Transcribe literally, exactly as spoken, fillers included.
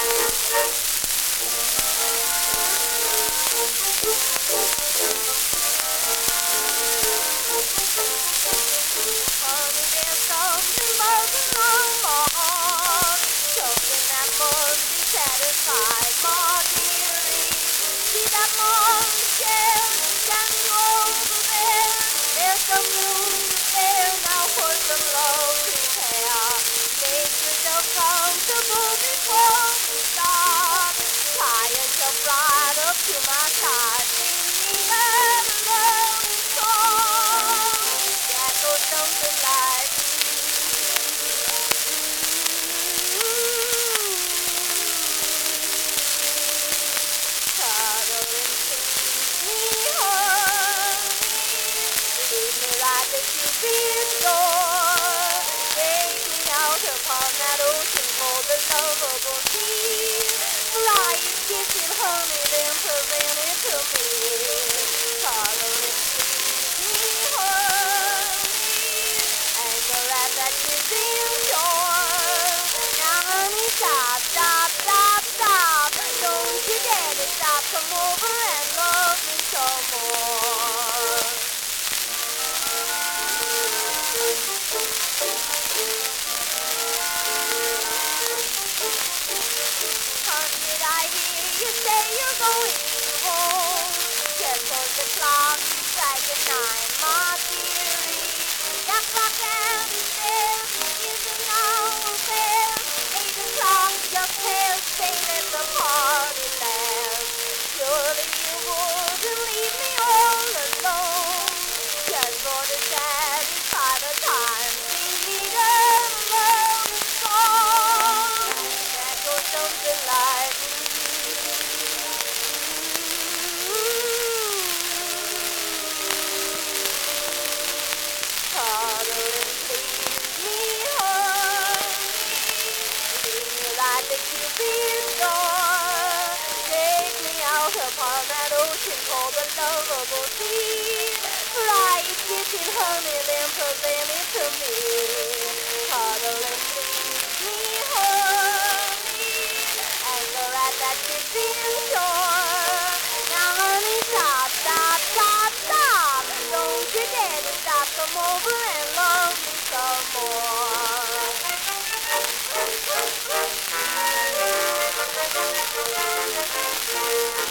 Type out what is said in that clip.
Honey, there's something buzzing on my heart, something that must be satisfied, my dearie. See that Michelle standing over there? There's some music there, now for some love prepare. Make yourself comfortable before we start. Tie yourself right up to my side, sing me a love song that goes something like cuddle and squeeze me, honey. Lead me right to Cupid's door. Take me out upon that ocean for the lovable sea. Fly it, kiss it, honey, then present it to me. Cuddle and squeeze me, honey. Anchor at that Cupid's shore. Now, honey, stop, stop, stop, stop. Don't you dare to stop. Come over and love me some more. Honey, did I hear you say you're going home? Just 'cause the clock is striking nine, my dearie. That clock hand there isn't now fair. Eight o'clock just passed, say let the party last. Surely you wouldn't leave me all alone, just for to satisfy the time. Sing me a love song that goes something like cuddle and please me, honey. Lead me right to Cupid's door. Take me out upon that ocean for the lovable sea. Fly it, kiss it, honey, then present it to me. Cuddle and please me, honey. Anchor at that Cupid's shore. Now, honey, stop, stop, stop, stop. Don't you dare to stop. Come over and love me some more.